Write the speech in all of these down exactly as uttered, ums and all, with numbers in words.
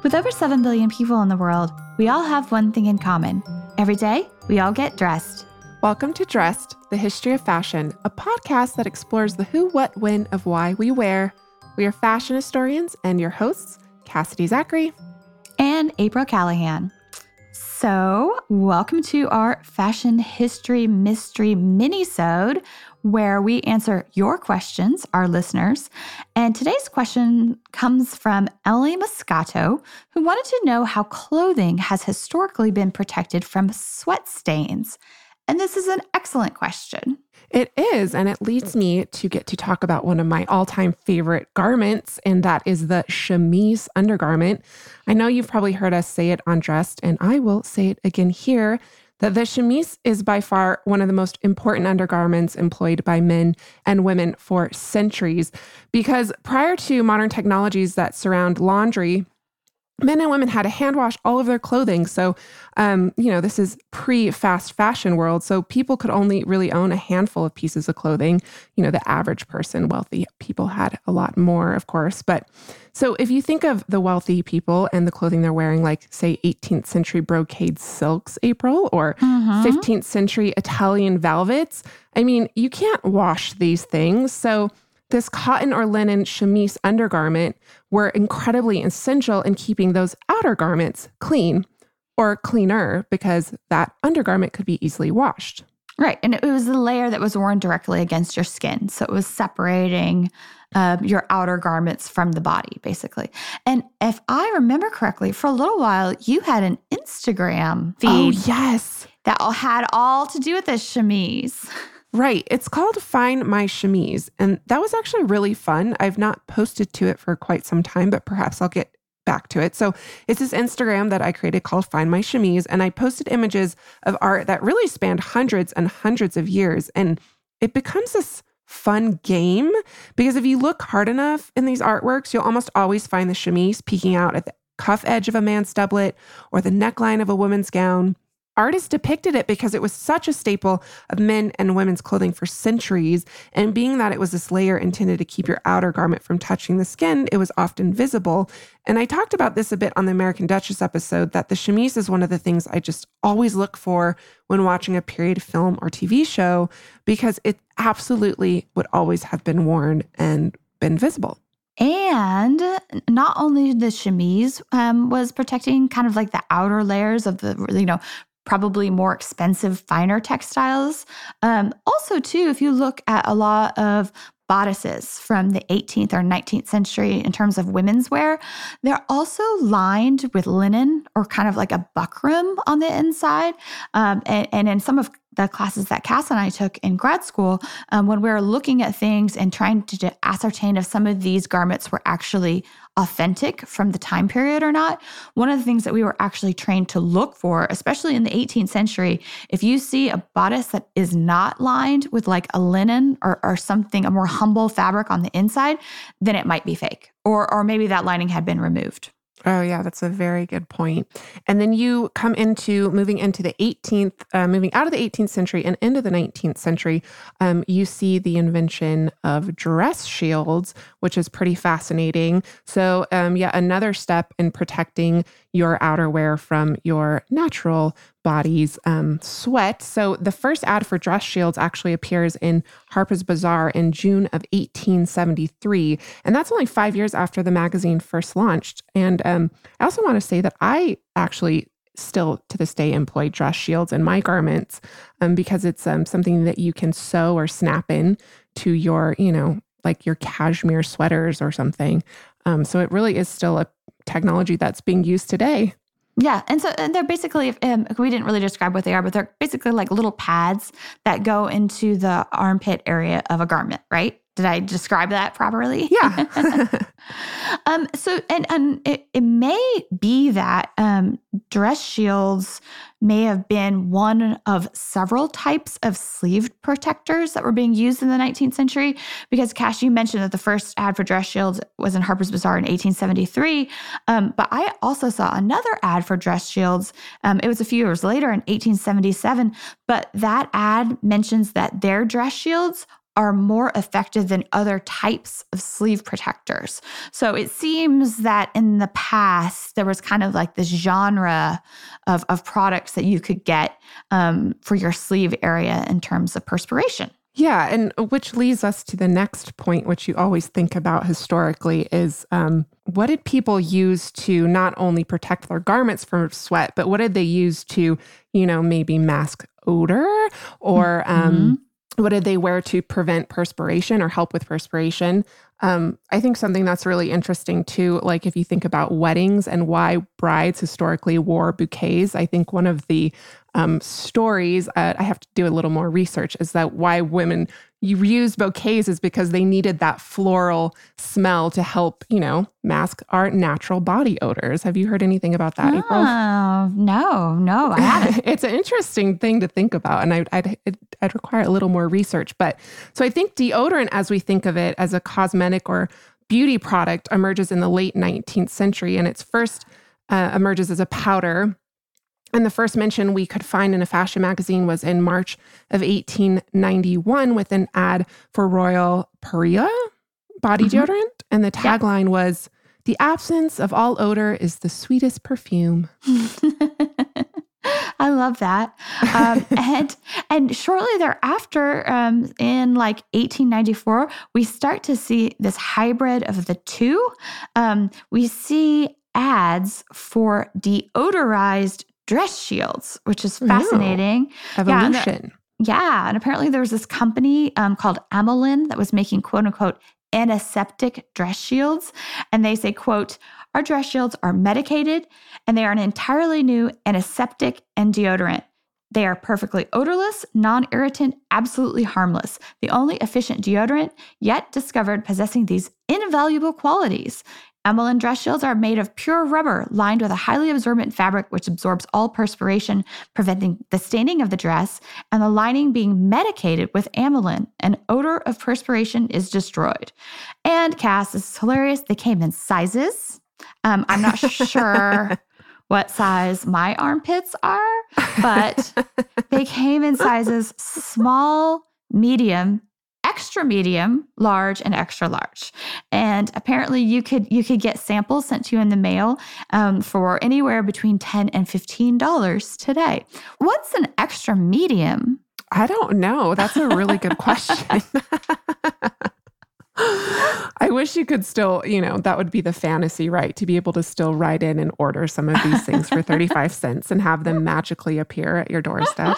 With over seven billion people in the world, we all have one thing in common. Every day, we all get dressed. Welcome to Dressed, the History of Fashion, a podcast that explores the who, what, when of why we wear. We are fashion historians and your hosts, Cassidy Zachary and April Callahan. So, welcome to our Fashion History Mystery Minisode, where we answer your questions, our listeners. And today's question comes from Emily Moscato, who wanted to know how clothing has historically been protected from sweat stains. And this is an excellent question. It is, and it leads me to get to talk about one of my all-time favorite garments, and that is the chemise undergarment. I know you've probably heard us say it on Dressed, and I will say it again here, that the chemise is by far one of the most important undergarments employed by men and women for centuries. Because prior to modern technologies that surround laundry, men and women had to hand wash all of their clothing. So, um, you know, this is pre-fast fashion world. So people could only really own a handful of pieces of clothing. You know, the average person, wealthy people had a lot more, of course. But so if you think of the wealthy people and the clothing they're wearing, like say eighteenth century brocade silks, April, or mm-hmm. fifteenth century Italian velvets, I mean, you can't wash these things. So this cotton or linen chemise undergarment were incredibly essential in keeping those outer garments clean or cleaner because that undergarment could be easily washed. Right. And it was the layer that was worn directly against your skin. So it was separating uh, your outer garments from the body, basically. And if I remember correctly, for a little while, you had an Instagram feed. Oh, yes. That all had all to do with this chemise. Right. It's called Find My Chemise. And that was actually really fun. I've not posted to it for quite some time, but perhaps I'll get back to it. So it's this Instagram that I created called Find My Chemise. And I posted images of art that really spanned hundreds and hundreds of years. And it becomes this fun game because if you look hard enough in these artworks, you'll almost always find the chemise peeking out at the cuff edge of a man's doublet or the neckline of a woman's gown. Artists depicted it because it was such a staple of men and women's clothing for centuries. And being that it was this layer intended to keep your outer garment from touching the skin, it was often visible. And I talked about this a bit on the American Duchess episode, that the chemise is one of the things I just always look for when watching a period film or T V show, because it absolutely would always have been worn and been visible. And not only the chemise um, was protecting kind of like the outer layers of the, you know, probably more expensive, finer textiles. Um, also, too, if you look at a lot of bodices from the eighteenth or nineteenth century in terms of women's wear, they're also lined with linen or kind of like a buckram on the inside. Um, and, and in some of the classes that Cass and I took in grad school, um, when we were looking at things and trying to, to ascertain if some of these garments were actually authentic from the time period or not, one of the things that we were actually trained to look for, especially in the eighteenth century, if you see a bodice that is not lined with like a linen or, or something, a more humble fabric on the inside, then it might be fake. Or, or maybe that lining had been removed. Oh, yeah, that's a very good point. And then you come into moving into the eighteenth, uh, moving out of the eighteenth century and into the nineteenth century, um, you see the invention of dress shields, which is pretty fascinating. So, um, yeah, another step in protecting your outerwear from your natural body's um, sweat. So the first ad for dress shields actually appears in Harper's Bazaar in June of eighteen seventy-three. And that's only five years after the magazine first launched. And um, I also want to say that I actually still to this day employ dress shields in my garments um, because it's um, something that you can sew or snap in to your, you know, like your cashmere sweaters or something. Um, so it really is still a technology that's being used today. Yeah. And so and they're basically, um, we didn't really describe what they are, but they're basically like little pads that go into the armpit area of a garment, right? Did I describe that properly? Yeah. um, so, and, and it, it may be that um, dress shields may have been one of several types of sleeve protectors that were being used in the nineteenth century. Because, Cash, you mentioned that the first ad for dress shields was in Harper's Bazaar in eighteen seventy-three. Um, but I also saw another ad for dress shields. Um, it was a few years later in eighteen seventy-seven. But that ad mentions that their dress shields are more effective than other types of sleeve protectors. So it seems that in the past, there was kind of like this genre of, of products that you could get um, for your sleeve area in terms of perspiration. Yeah, and which leads us to the next point, which you always think about historically, is um, what did people use to not only protect their garments from sweat, but what did they use to, you know, maybe mask odor or um, mm-hmm. what did they wear to prevent perspiration or help with perspiration? Um, I think something that's really interesting too, like if you think about weddings and why brides historically wore bouquets, I think one of the um, stories, uh, I have to do a little more research, is that why women used bouquets is because they needed that floral smell to help, you know, mask our natural body odors. Have you heard anything about that, oh, April? No, no, I haven't. It's an interesting thing to think about, and I'd, I'd, I'd require a little more research. But so I think deodorant, as we think of it as a cosmetic or beauty product, emerges in the late nineteenth century, and its first uh, emerges as a powder. And the first mention we could find in a fashion magazine was in March of eighteen ninety-one with an ad for Royal Perea body mm-hmm. deodorant. And the tagline yeah. was, "The absence of all odor is the sweetest perfume." I love that. Um, and and shortly thereafter, um, in like eighteen ninety-four, we start to see this hybrid of the two. Um, we see ads for deodorized dress shields, which is fascinating. Ooh, evolution. Yeah and, yeah, and apparently there was this company um, called Amelin that was making quote unquote antiseptic dress shields. And they say, quote, "Our dress shields are medicated and they are an entirely new antiseptic and deodorant. They are perfectly odorless, non-irritant, absolutely harmless. The only efficient deodorant yet discovered possessing these invaluable qualities. Amelin dress shields are made of pure rubber lined with a highly absorbent fabric which absorbs all perspiration, preventing the staining of the dress, and the lining being medicated with Amelin. An odor of perspiration is destroyed." And Cass, this is hilarious. They came in sizes. Um, I'm not sure what size my armpits are, but they came in sizes small, medium, extra medium, large, and extra large. And apparently you could you could get samples sent to you in the mail um, for anywhere between ten dollars and fifteen dollars today. What's an extra medium? I don't know. That's a really good question. I wish you could still, you know, that would be the fantasy, right? To be able to still write in and order some of these things for thirty-five cents and have them magically appear at your doorstep.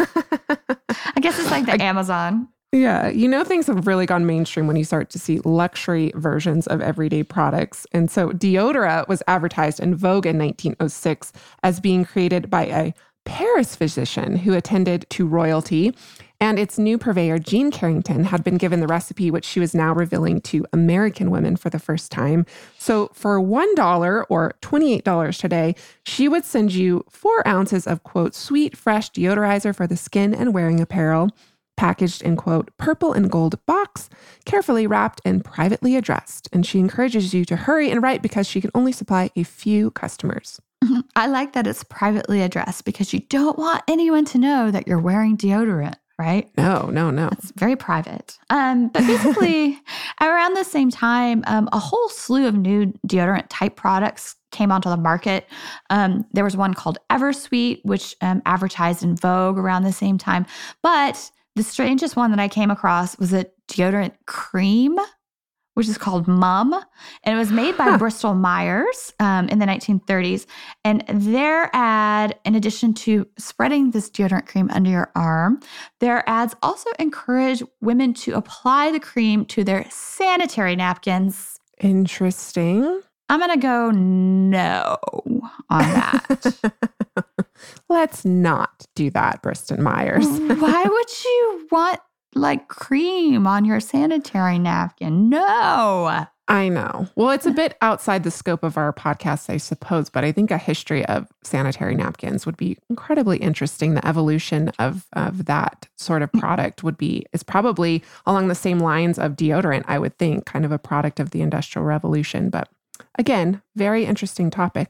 I guess it's like the I, Amazon. Yeah. You know, things have really gone mainstream when you start to see luxury versions of everyday products. And so Deodora was advertised in Vogue in nineteen oh six as being created by a Paris physician who attended to royalty. And its new purveyor, Jean Carrington, had been given the recipe, which she was now revealing to American women for the first time. So for one dollar or twenty-eight dollars today, she would send you four ounces of, quote, sweet, fresh deodorizer for the skin and wearing apparel, packaged in, quote, purple and gold box, carefully wrapped and privately addressed. And she encourages you to hurry and write because she can only supply a few customers. I like that it's privately addressed because you don't want anyone to know that you're wearing deodorant. Right? No, no, no. It's very private. Um, but basically, around the same time, um, a whole slew of new deodorant type products came onto the market. Um, there was one called Eversweet, which um, advertised in Vogue around the same time. But the strangest one that I came across was a deodorant cream, which is called Mum. And it was made by huh. Bristol Myers um, in the nineteen thirties. And their ad, in addition to spreading this deodorant cream under your arm, their ads also encourage women to apply the cream to their sanitary napkins. Interesting. I'm going to go no on that. Let's not do that, Bristol Myers. Why would you want like cream on your sanitary napkin? No. I know. Well, it's a bit outside the scope of our podcast, I suppose, but I think a history of sanitary napkins would be incredibly interesting. The evolution of, of that sort of product would be, is probably along the same lines of deodorant, I would think, kind of a product of the Industrial Revolution. But again, very interesting topic.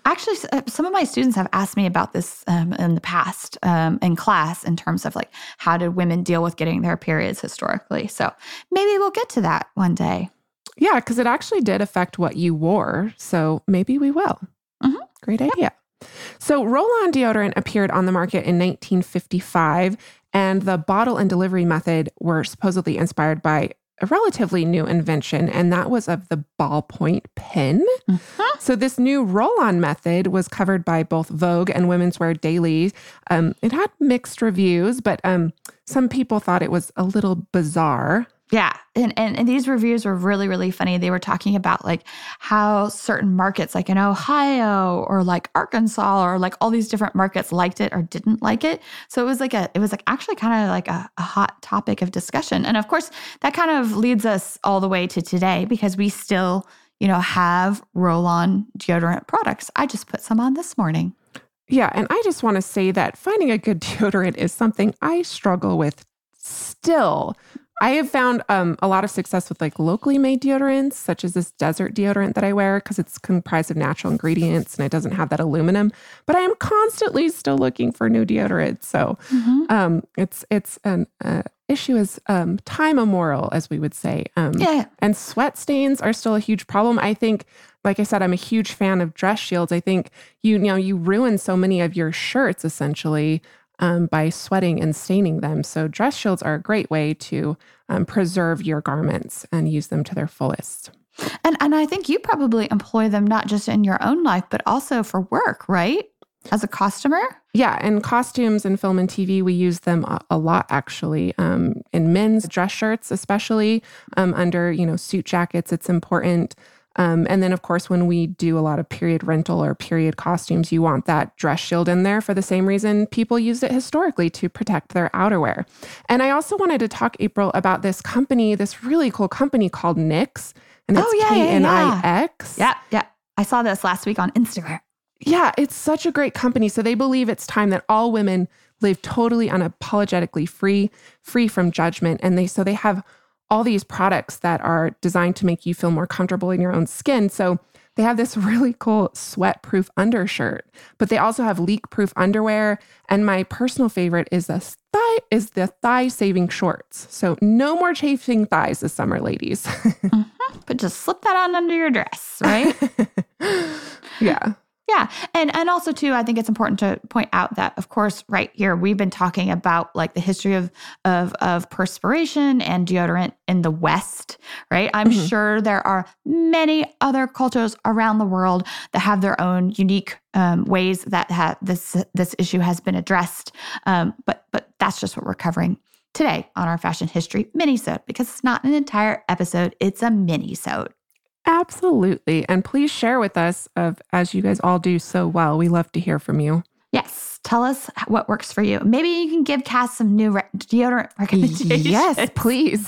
Actually, s- uh, some of my students have asked me about this um, in the past um, in class in terms of like, how did women deal with getting their periods historically? So maybe we'll get to that one day. Yeah, because it actually did affect what you wore. So maybe we will. Mhm. Great idea. So roll-on deodorant appeared on the market in nineteen fifty-five, and the bottle and delivery method were supposedly inspired by a relatively new invention, and that was of the ballpoint pen. Mhm. So this new roll-on method was covered by both Vogue and Women's Wear Daily. Um, it had mixed reviews, but um, some people thought it was a little bizarre. Yeah. And, and and these reviews were really, really funny. They were talking about like how certain markets, like in Ohio or like Arkansas or like all these different markets liked it or didn't like it. So it was like a, it was like actually kind of like a, a hot topic of discussion. And of course, that kind of leads us all the way to today because we still, you know, have roll-on deodorant products. I just put some on this morning. Yeah. And I just want to say that finding a good deodorant is something I struggle with still. I have found um, a lot of success with like locally made deodorants, such as this desert deodorant that I wear because it's comprised of natural ingredients and it doesn't have that aluminum. But I am constantly still looking for new deodorants. So Mhm. um, it's it's an uh, issue is um, time immemorial, as we would say. Um, Yeah. And sweat stains are still a huge problem. I think, like I said, I'm a huge fan of dress shields. I think you, you know you ruin so many of your shirts essentially. Um, by sweating and staining them. So dress shields are a great way to um, preserve your garments and use them to their fullest. And and I think you probably employ them not just in your own life, but also for work, right? As a customer? Yeah, in costumes and film and T V, we use them a, a lot actually. Um, in men's dress shirts, especially um, under you know suit jackets, it's important. Um, and then, of course, when we do a lot of period rental or period costumes, you want that dress shield in there for the same reason people used it historically to protect their outerwear. And I also wanted to talk, April, about this company, this really cool company called Knix. And it's Oh, yeah, K yeah, N I X. Yeah, yeah. I saw this last week on Instagram. Yeah, it's such a great company. So they believe it's time that all women live totally unapologetically free, free from judgment. And they so they have all these products that are designed to make you feel more comfortable in your own skin. So they have this really cool sweat-proof undershirt, but they also have leak-proof underwear. And my personal favorite is the thigh is the thigh-saving shorts. So no more chafing thighs this summer, ladies. Mm-hmm. But just slip that on under your dress, right? Yeah. Yeah. And and also too, I think it's important to point out that, of course, right here, we've been talking about like the history of of, of perspiration and deodorant in the West, right? I'm Mhm. sure there are many other cultures around the world that have their own unique um, ways that ha- this this issue has been addressed. Um, but but that's just what we're covering today on our fashion history mini-sode, because it's not an entire episode, it's a mini-sode. Absolutely. And please share with us, of as you guys all do so well. We love to hear from you. Yes. Tell us what works for you. Maybe you can give Cass some new re- deodorant recommendations. Yes, please.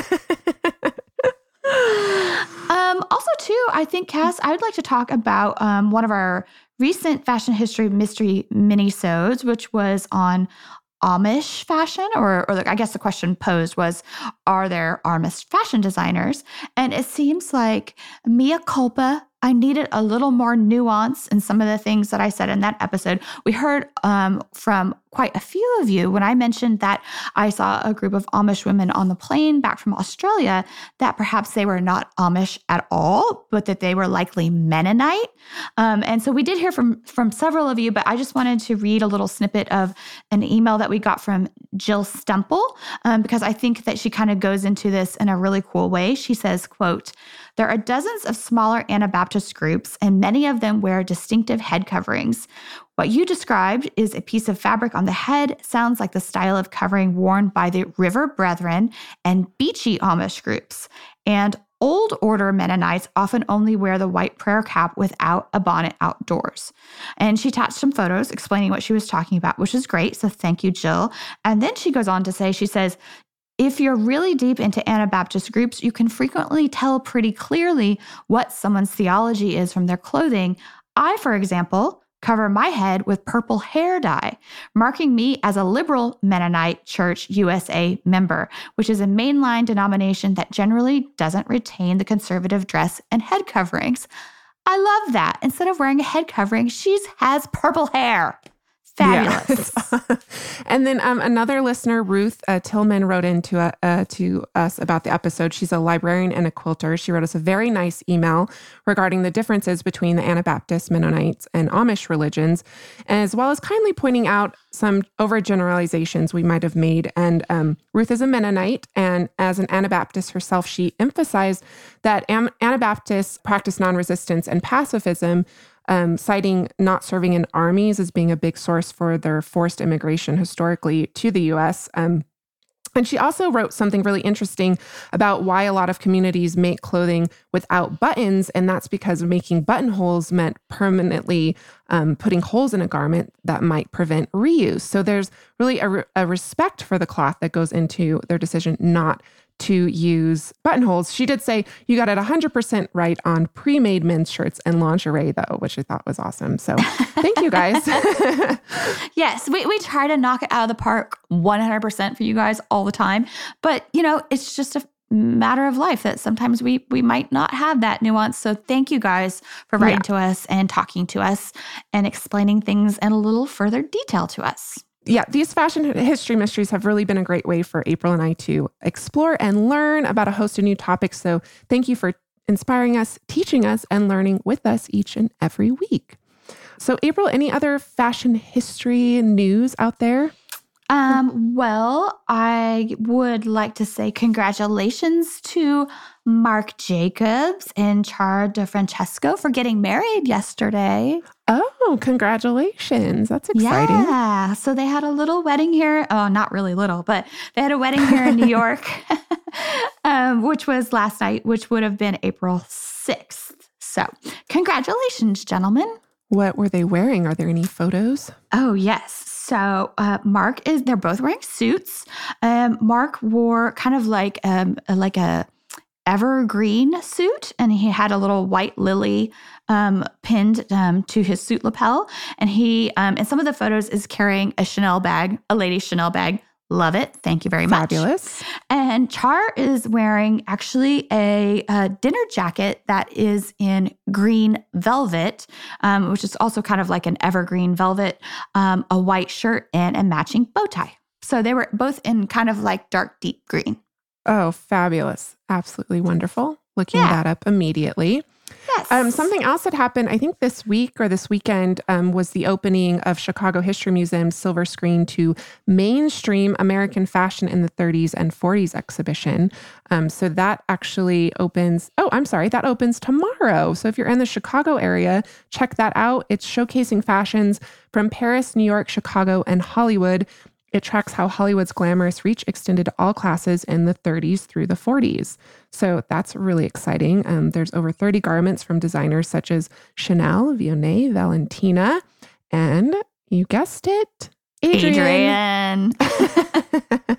Um, also, too, I think, Cass, I would like to talk about um, one of our recent fashion history mystery mini-sodes, which was on Amish fashion, or, or I guess the question posed was, are there Amish fashion designers? And it seems like mea culpa, I needed a little more nuance in some of the things that I said in that episode. We heard um, from quite a few of you when I mentioned that I saw a group of Amish women on the plane back from Australia, that perhaps they were not Amish at all, but that they were likely Mennonite. Um, and so we did hear from, from several of you, but I just wanted to read a little snippet of an email that we got from Jill Stemple, um, because I think that she kind of goes into this in a really cool way. She says, quote, "There are dozens of smaller Anabaptist groups, and many of them wear distinctive head coverings. What you described is a piece of fabric on the head, sounds like the style of covering worn by the River Brethren and Beachy Amish groups. And Old Order Mennonites often only wear the white prayer cap without a bonnet outdoors." And she attached some photos explaining what she was talking about, which is great. So thank you, Jill. And then she goes on to say, she says, "If you're really deep into Anabaptist groups, you can frequently tell pretty clearly what someone's theology is from their clothing. I, for example, cover my head with purple hair dye, marking me as a liberal Mennonite Church U S A member, which is a mainline denomination that generally doesn't retain the conservative dress and head coverings." I love that. Instead of wearing a head covering, she has purple hair. Fabulous. Yeah. And then um, another listener, Ruth uh, Tillman, wrote into uh, uh, to us about the episode. She's a librarian and a quilter. She wrote us a very nice email regarding the differences between the Anabaptist, Mennonites, and Amish religions, as well as kindly pointing out some overgeneralizations we might have made. And um, Ruth is a Mennonite, and as an Anabaptist herself, she emphasized that Am- Anabaptists practice non-resistance and pacifism, Um, citing not serving in armies as being a big source for their forced immigration historically to the U S. Um, and she also wrote something really interesting about why a lot of communities make clothing without buttons, and that's because making buttonholes meant permanently um, putting holes in a garment that might prevent reuse. So there's really a, re- a respect for the cloth that goes into their decision not to use buttonholes. She did say you got it one hundred percent right on pre-made men's shirts and lingerie, though, which I thought was awesome. So thank you, guys. Yes, we, we try to knock it out of the park one hundred percent for you guys all the time. But, you know, it's just a matter of life that sometimes we we might not have that nuance. So thank you guys for writing Yeah. to us and talking to us and explaining things in a little further detail to us. Yeah, these fashion history mysteries have really been a great way for April and I to explore and learn about a host of new topics. So thank you for inspiring us, teaching us, and learning with us each and every week. So April, any other fashion history news out there? Um, well, I would like to say congratulations to Marc Jacobs and Char DeFrancesco for getting married yesterday. Oh, congratulations. That's exciting. Yeah. So they had a little wedding here. Oh, not really little, but they had a wedding here in New York, um, which was last night, which would have been April sixth. So congratulations, gentlemen. What were they wearing? Are there any photos? Oh, yes. So uh, Marc is, they're both wearing suits. Um, Marc wore kind of like, um, like a evergreen suit, and he had a little white lily um, pinned um, to his suit lapel. And he, um, in some of the photos, is carrying a Chanel bag, a lady Chanel bag. Love it. Thank you very much. Fabulous. And Char is wearing actually a, a dinner jacket that is in green velvet, um, which is also kind of like an evergreen velvet, um, a white shirt, and a matching bow tie. So they were both in kind of like dark, deep green. Oh, fabulous. Absolutely wonderful. Looking Yeah. that up immediately. Yes. Um, something else that happened, I think this week or this weekend, um, was the opening of Chicago History Museum's Silver Screen to Mainstream American Fashion in the thirties and forties exhibition. Um, so that actually opens, oh, I'm sorry, that opens tomorrow. So if you're in the Chicago area, check that out. It's showcasing fashions from Paris, New York, Chicago, and Hollywood. It tracks how Hollywood's glamorous reach extended to all classes in the thirties through the forties. So that's really exciting. Um, there's over thirty garments from designers such as Chanel, Vionnet, Valentina, and you guessed it, Adrian. Adrian.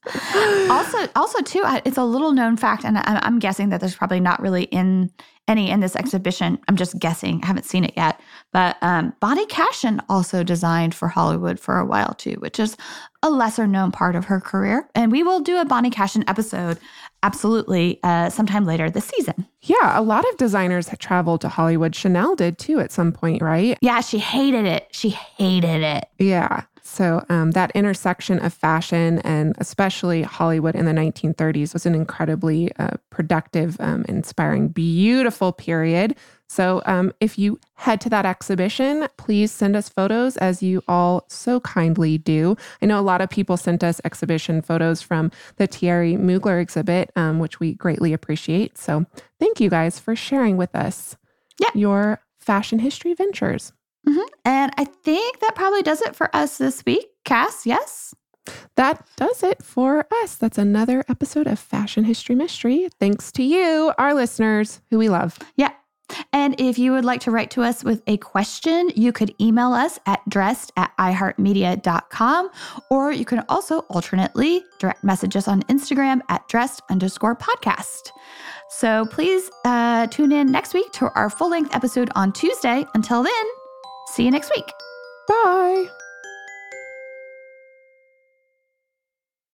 also, also too, I- it's a little known fact, and I- I'm guessing that there's probably not really in any in this exhibition. I'm just guessing. I haven't seen it yet. But um, Bonnie Cashin also designed for Hollywood for a while too, which is a lesser known part of her career. And we will do a Bonnie Cashin episode absolutely uh, sometime later this season. Yeah, a lot of designers had traveled to Hollywood. Chanel did too at some point, right? Yeah, she hated it. She hated it. Yeah. So um, that intersection of fashion and especially Hollywood in the nineteen thirties was an incredibly uh, productive, um, inspiring, beautiful period. So um, if you head to that exhibition, please send us photos as you all so kindly do. I know a lot of people sent us exhibition photos from the Thierry Mugler exhibit, um, which we greatly appreciate. So thank you guys for sharing with us Yeah. your fashion history ventures. Mm-hmm. And I think that probably does it for us this week. Cass, yes? That does it for us. That's another episode of Fashion History Mystery. Thanks to you, our listeners, who we love. Yeah. And if you would like to write to us with a question, you could email us at dressed at iheartmedia dot com, or you can also alternately direct message us on Instagram at dressed underscore podcast. So please uh, tune in next week to our full-length episode on Tuesday. Until then, see you next week. Bye.